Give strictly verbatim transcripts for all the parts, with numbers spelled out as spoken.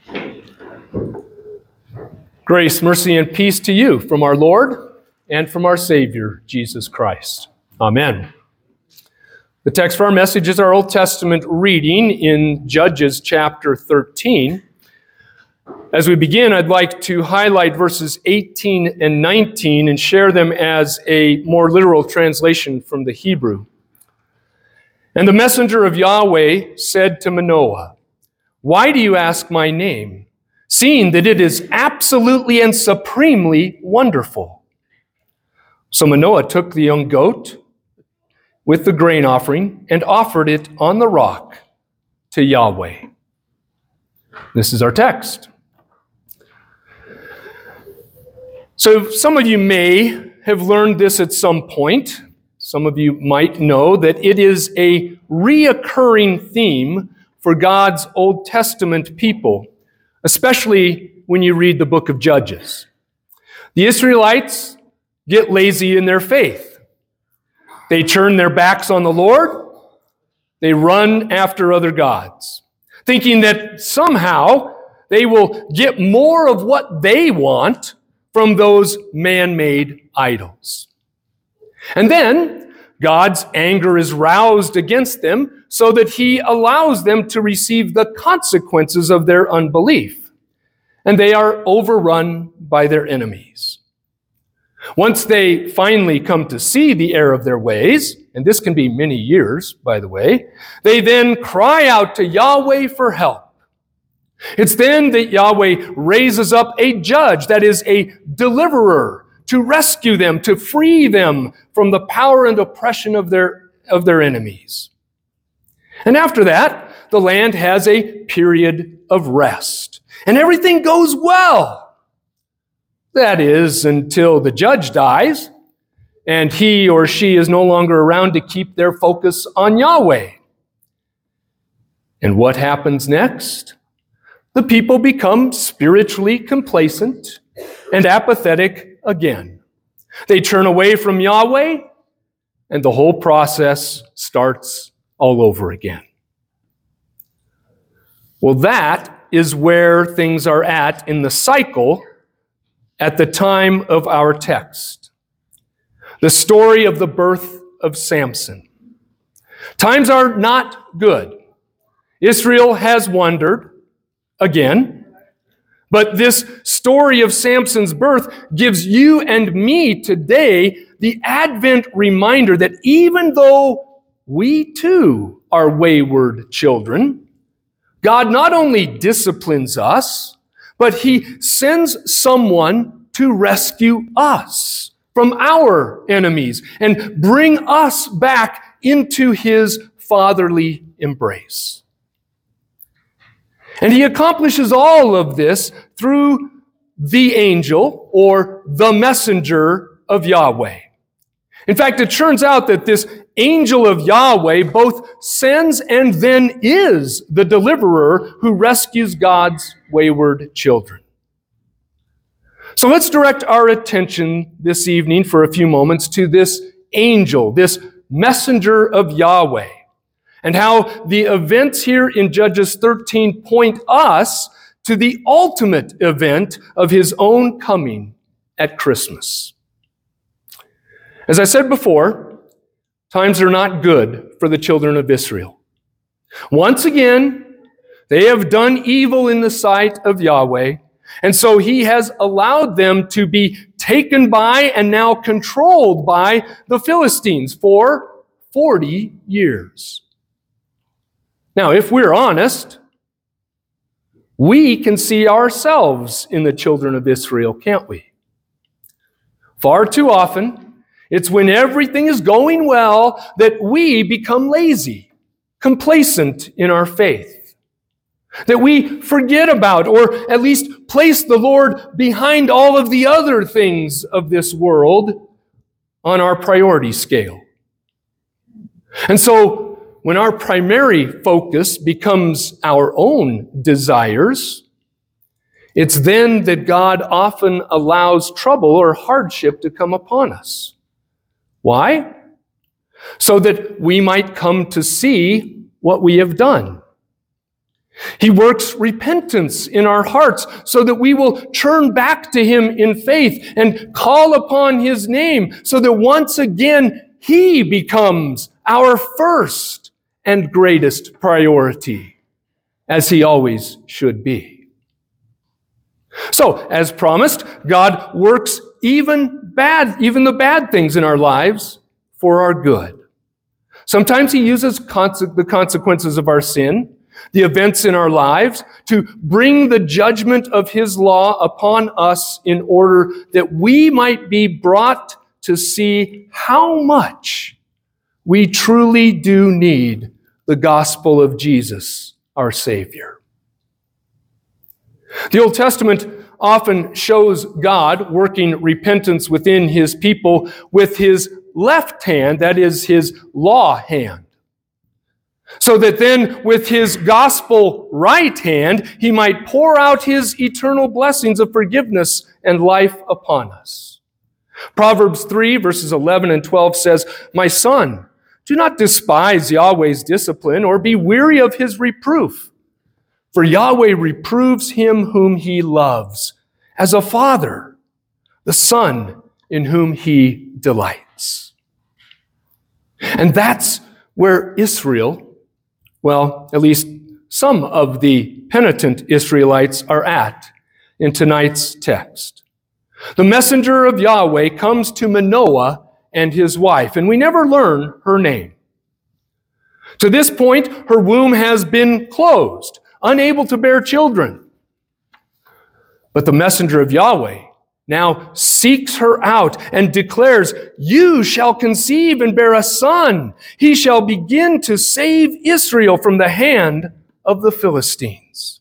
Grace, mercy, and peace to you from our Lord and from our Savior, Jesus Christ. Amen. The text for our message is our Old Testament reading in Judges chapter thirteen. As we begin, I'd like to highlight verses eighteen and nineteen and share them as a more literal translation from the Hebrew. And the messenger of Yahweh said to Manoah, "Why do you ask my name, seeing that it is absolutely and supremely wonderful?" So Manoah took the young goat with the grain offering and offered it on the rock to Yahweh. This is our text. So some of you may have learned this at some point. Some of you might know that it is a reoccurring theme for God's Old Testament people, especially when you read the book of Judges. The Israelites get lazy in their faith. They turn their backs on the Lord. They run after other gods, thinking that somehow they will get more of what they want from those man-made idols. And then God's anger is roused against them so that he allows them to receive the consequences of their unbelief. And they are overrun by their enemies. Once they finally come to see the error of their ways, and this can be many years, by the way, they then cry out to Yahweh for help. It's then that Yahweh raises up a judge, that is, a deliverer, to rescue them, to free them from the power and oppression of their, of their enemies. And after that, the land has a period of rest, and everything goes well. That is, until the judge dies, and he or she is no longer around to keep their focus on Yahweh. And what happens next? The people become spiritually complacent and apathetic again. They turn away from Yahweh, and the whole process starts all over again. Well, that is where things are at in the cycle at the time of our text. The story of the birth of Samson. Times are not good. Israel has wandered again. But this story of Samson's birth gives you and me today the Advent reminder that even though we too are wayward children, God not only disciplines us, but he sends someone to rescue us from our enemies and bring us back into his fatherly embrace. And he accomplishes all of this through the angel or the messenger of Yahweh. In fact, it turns out that this angel of Yahweh both sends and then is the deliverer who rescues God's wayward children. So let's direct our attention this evening for a few moments to this angel, this messenger of Yahweh, and how the events here in Judges thirteen point us to the ultimate event of his own coming at Christmas. As I said before, times are not good for the children of Israel. Once again, they have done evil in the sight of Yahweh, and so he has allowed them to be taken by and now controlled by the Philistines for forty years. Now, if we're honest, we can see ourselves in the children of Israel, can't we? Far too often, it's when everything is going well that we become lazy, complacent in our faith, that we forget about or at least place the Lord behind all of the other things of this world on our priority scale. And so, when our primary focus becomes our own desires, it's then that God often allows trouble or hardship to come upon us. Why? So that we might come to see what we have done. He works repentance in our hearts so that we will turn back to Him in faith and call upon His name so that once again He becomes our first and greatest priority, as He always should be. So, as promised, God works even bad, even the bad things in our lives for our good. Sometimes He uses conse- the consequences of our sin, the events in our lives, to bring the judgment of His law upon us in order that we might be brought to see how much we truly do need the gospel of Jesus, our Savior. The Old Testament often shows God working repentance within His people with His left hand, that is, His law hand. So that then with His gospel right hand, He might pour out His eternal blessings of forgiveness and life upon us. Proverbs three, verses eleven and twelve says, "My son, do not despise Yahweh's discipline or be weary of His reproof. For Yahweh reproves him whom He loves, as a father, the son in whom He delights." And that's where Israel, well, at least some of the penitent Israelites are at in tonight's text. The messenger of Yahweh comes to Manoah and his wife, and we never learn her name. To this point, her womb has been closed, unable to bear children. But the messenger of Yahweh now seeks her out and declares, "You shall conceive and bear a son. He shall begin to save Israel from the hand of the Philistines."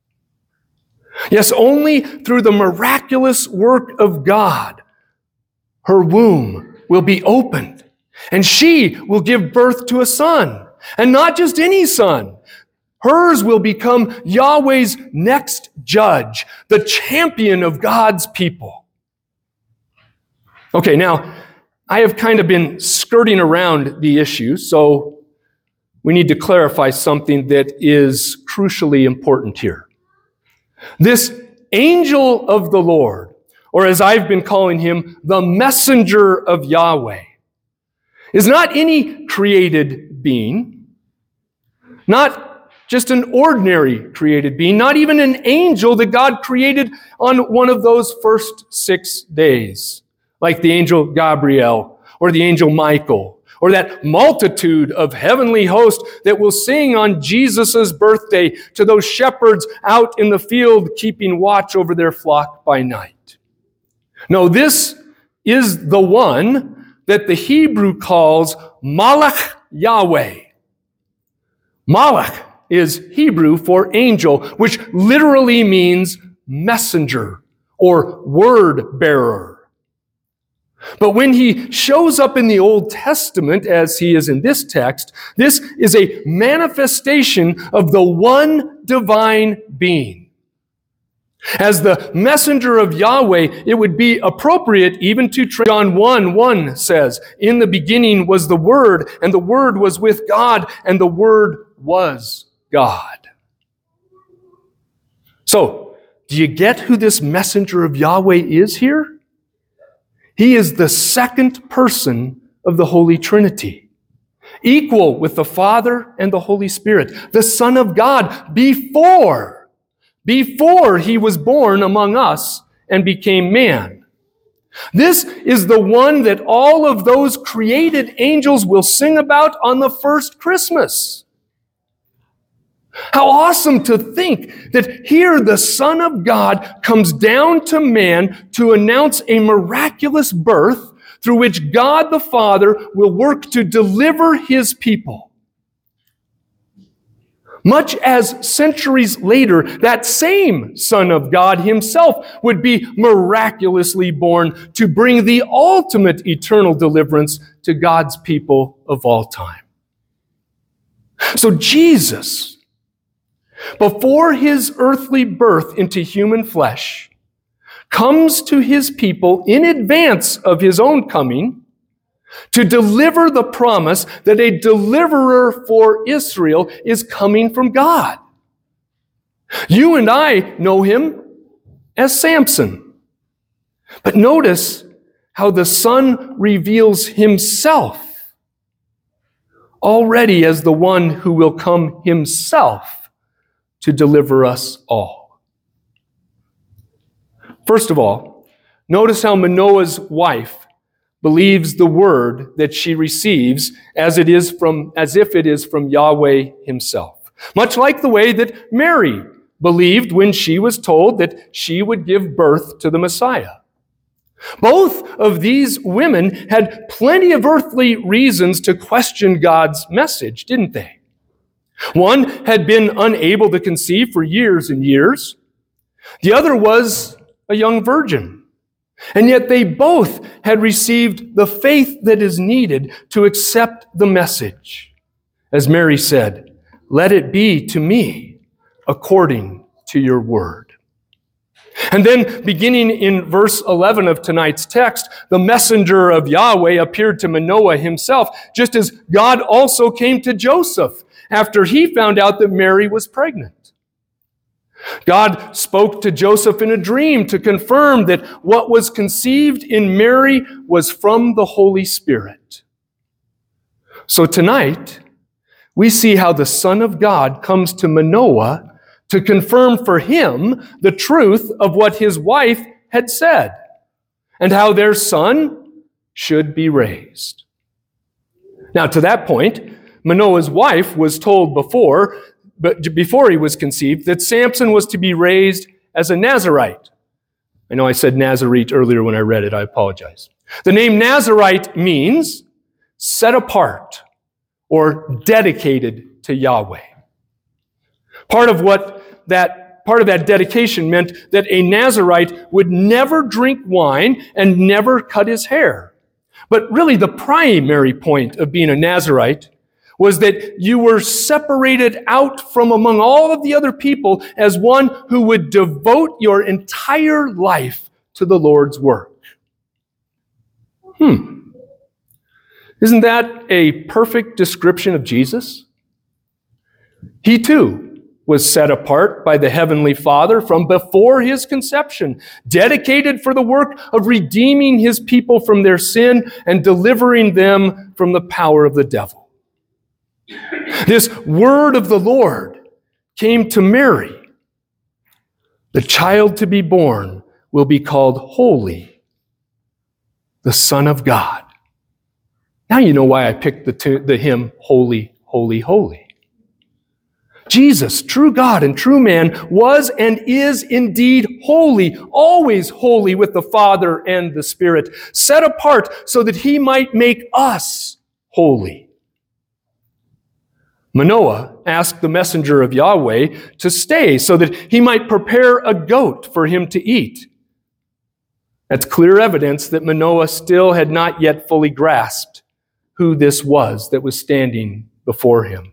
Yes, only through the miraculous work of God, her womb will be opened, and she will give birth to a son, and not just any son. Hers will become Yahweh's next judge, the champion of God's people. Okay, now, I have kind of been skirting around the issue, so we need to clarify something that is crucially important here. This angel of the Lord, or as I've been calling him, the messenger of Yahweh, is not any created being, not just an ordinary created being, not even an angel that God created on one of those first six days, like the angel Gabriel or the angel Michael, or that multitude of heavenly hosts that will sing on Jesus' birthday to those shepherds out in the field keeping watch over their flock by night. No, this is the one that the Hebrew calls Malach Yahweh. Malach is Hebrew for angel, which literally means messenger or word bearer. But when He shows up in the Old Testament, as He is in this text, this is a manifestation of the one divine being. As the messenger of Yahweh, it would be appropriate even to tra- John one one says, "In the beginning was the Word, and the Word was with God, and the Word was God." So, do you get who this messenger of Yahweh is here? He is the second person of the Holy Trinity, equal with the Father and the Holy Spirit, the Son of God before, before He was born among us and became man. This is the one that all of those created angels will sing about on the first Christmas. How awesome to think that here the Son of God comes down to man to announce a miraculous birth through which God the Father will work to deliver His people. Much as centuries later, that same Son of God Himself would be miraculously born to bring the ultimate eternal deliverance to God's people of all time. So Jesus, before His earthly birth into human flesh, comes to His people in advance of His own coming to deliver the promise that a deliverer for Israel is coming from God. You and I know him as Samson. But notice how the Son reveals himself already as the one who will come himself to deliver us all. First of all, notice how Manoah's wife believes the word that she receives as it is from, as if it is from Yahweh himself. Much like the way that Mary believed when she was told that she would give birth to the Messiah. Both of these women had plenty of earthly reasons to question God's message, didn't they? One had been unable to conceive for years and years. The other was a young virgin. And yet they both had received the faith that is needed to accept the message. As Mary said, "Let it be to me according to your word." And then, beginning in verse eleven of tonight's text, the messenger of Yahweh appeared to Manoah himself, just as God also came to Joseph after he found out that Mary was pregnant. God spoke to Joseph in a dream to confirm that what was conceived in Mary was from the Holy Spirit. So tonight, we see how the Son of God comes to Manoah to confirm for him the truth of what his wife had said and how their son should be raised. Now, to that point, Manoah's wife was told before But before he was conceived, that Samson was to be raised as a Nazarite. I know I said Nazarite earlier when I read it. I apologize. The name Nazarite means set apart or dedicated to Yahweh. Part of what that part of that dedication meant that a Nazarite would never drink wine and never cut his hair. But really, the primary point of being a Nazarite was that you were separated out from among all of the other people as one who would devote your entire life to the Lord's work. Hmm. Isn't that a perfect description of Jesus? He too was set apart by the Heavenly Father from before his conception, dedicated for the work of redeeming his people from their sin and delivering them from the power of the devil. This word of the Lord came to Mary. The child to be born will be called Holy, the Son of God. Now you know why I picked the, t- the hymn, Holy, Holy, Holy. Jesus, true God and true man, was and is indeed holy, always holy with the Father and the Spirit, set apart so that he might make us holy. Manoah asked the messenger of Yahweh to stay so that he might prepare a goat for him to eat. That's clear evidence that Manoah still had not yet fully grasped who this was that was standing before him.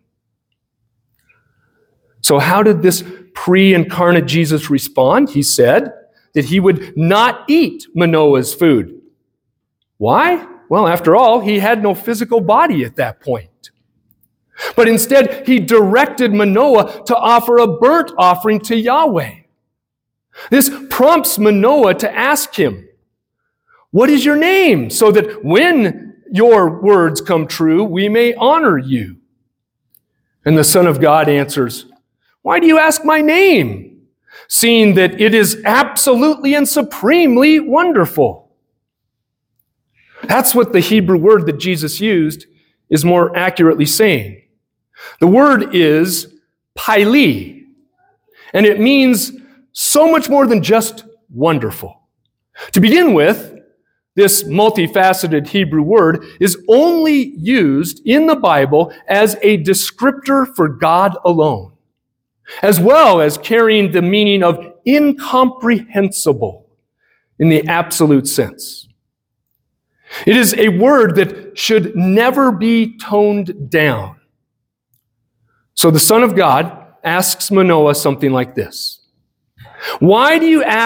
So how did this pre-incarnate Jesus respond? He said that he would not eat Manoah's food. Why? Well, after all, he had no physical body at that point. But instead, he directed Manoah to offer a burnt offering to Yahweh. This prompts Manoah to ask him, "What is your name? So that when your words come true, we may honor you." And the Son of God answers, "Why do you ask my name, seeing that it is absolutely and supremely wonderful?" That's what the Hebrew word that Jesus used is more accurately saying. The word is pili, and it means so much more than just wonderful. To begin with, this multifaceted Hebrew word is only used in the Bible as a descriptor for God alone, as well as carrying the meaning of incomprehensible in the absolute sense. It is a word that should never be toned down. So the Son of God asks Manoah something like this: "Why do you ask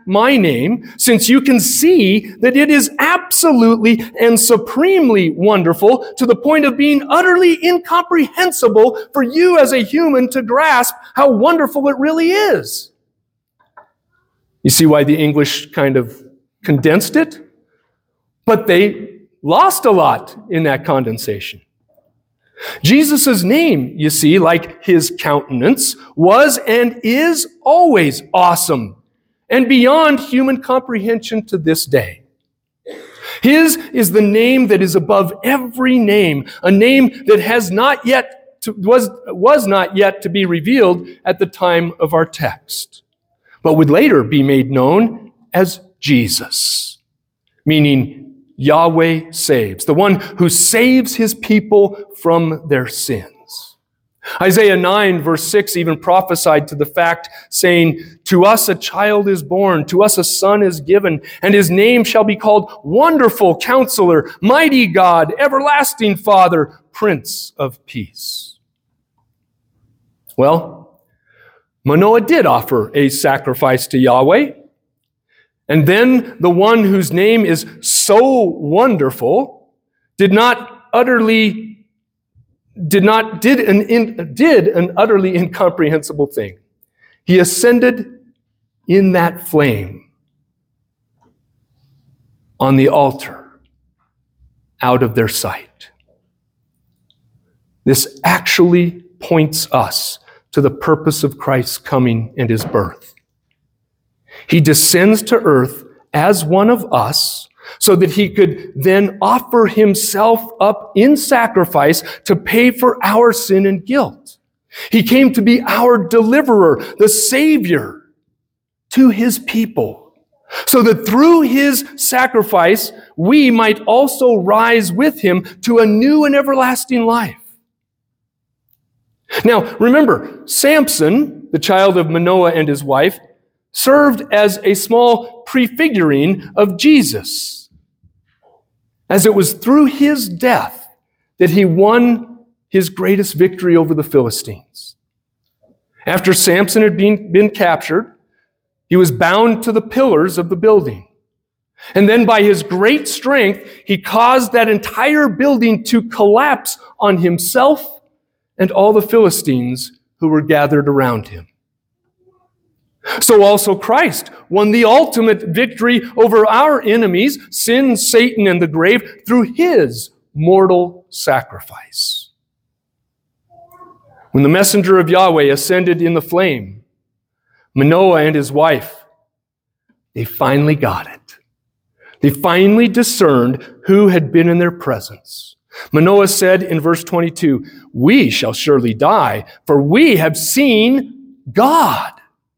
my name, since you can see that it is absolutely and supremely wonderful to the point of being utterly incomprehensible for you as a human to grasp how wonderful it really is. You see why the English kind of condensed it? But they lost a lot in that condensation. Jesus' name, you see, like his countenance, was and is always awesome and beyond human comprehension to this day. His is the name that is above every name, a name that has not yet to, was, was not yet to be revealed at the time of our text, but would later be made known as Jesus, meaning Yahweh saves, the one who saves his people from their sins. Isaiah nine verse six even prophesied to the fact, saying, "To us a child is born, to us a son is given, and his name shall be called Wonderful Counselor, Mighty God, Everlasting Father, Prince of Peace." Well, Manoah did offer a sacrifice to Yahweh. And then the one whose name is so wonderful did not utterly, did not, did an, in, did an utterly incomprehensible thing. He ascended in that flame on the altar out of their sight. This actually points us to the purpose of Christ's coming and his birth. He descends to earth as one of us so that he could then offer himself up in sacrifice to pay for our sin and guilt. He came to be our deliverer, the Savior to his people, so that through his sacrifice, we might also rise with him to a new and everlasting life. Now, remember, Samson, the child of Manoah and his wife, served as a small prefiguring of Jesus, as it was through his death that he won his greatest victory over the Philistines. After Samson had been, been captured, he was bound to the pillars of the building. And then by his great strength, he caused that entire building to collapse on himself and all the Philistines who were gathered around him. So also Christ won the ultimate victory over our enemies, sin, Satan, and the grave, through his mortal sacrifice. When the messenger of Yahweh ascended in the flame, Manoah and his wife, they finally got it. They finally discerned who had been in their presence. Manoah said in verse twenty-two, "We shall surely die, for we have seen God."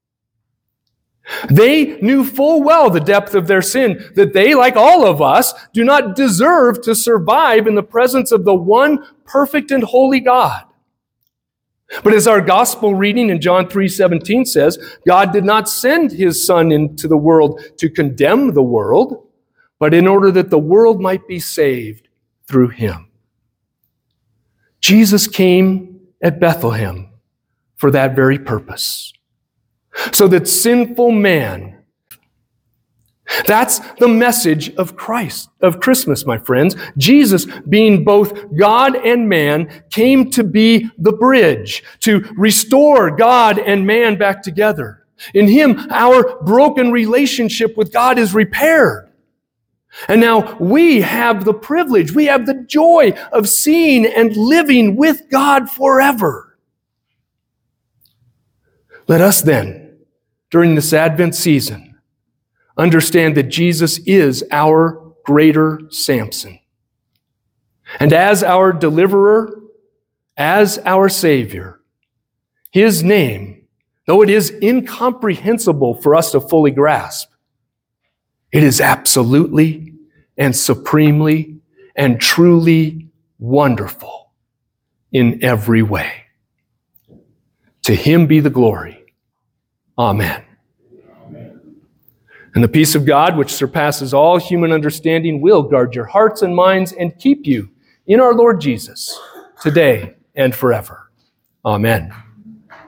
They knew full well the depth of their sin, that they, like all of us, do not deserve to survive in the presence of the one perfect and holy God. But as our gospel reading in John three seventeen says, God did not send his Son into the world to condemn the world, but in order that the world might be saved through him. Jesus came at Bethlehem for that very purpose, so that sinful man, that's the message of Christ, of Christmas, my friends. Jesus, being both God and man, came to be the bridge, to restore God and man back together. In him, our broken relationship with God is repaired. And now we have the privilege, we have the joy of seeing and living with God forever. Let us then, during this Advent season, understand that Jesus is our greater Samson. And as our deliverer, as our Savior, his name, though it is incomprehensible for us to fully grasp, it is absolutely and supremely and truly wonderful in every way. To him be the glory. Amen. And the peace of God, which surpasses all human understanding, will guard your hearts and minds and keep you in our Lord Jesus today and forever. Amen.